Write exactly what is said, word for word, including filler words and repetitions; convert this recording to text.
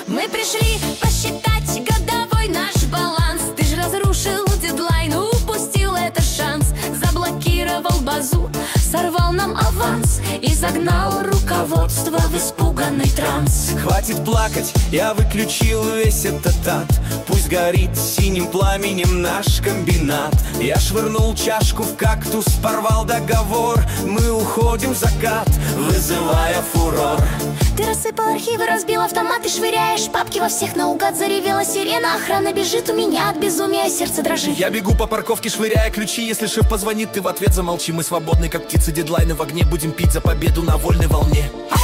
Мы пришли посчитать годовой наш баланс. Ты ж разрушил дедлайн, упустил этот шанс. Заблокировал базу, сорвал нам аванс и загнал руководство в испуганный транс. Хватит плакать, я выключил весь этот ад. Пусть горит синим пламенем наш комбинат. Я швырнул чашку в кактус, порвал договор. Мы уходим в закат, вызывая фурор. Ты рассыпал архивы, разбил автомат и швыряешь папки во всех наугад. Заревела сирена, охрана бежит, у меня от безумия сердце дрожит. Я бегу по парковке, швыряя ключи. Если шеф позвонит, ты в ответ замолчи. Мы свободны, как птицы, дедлайны в огне. Будем пить за победу на вольной волне.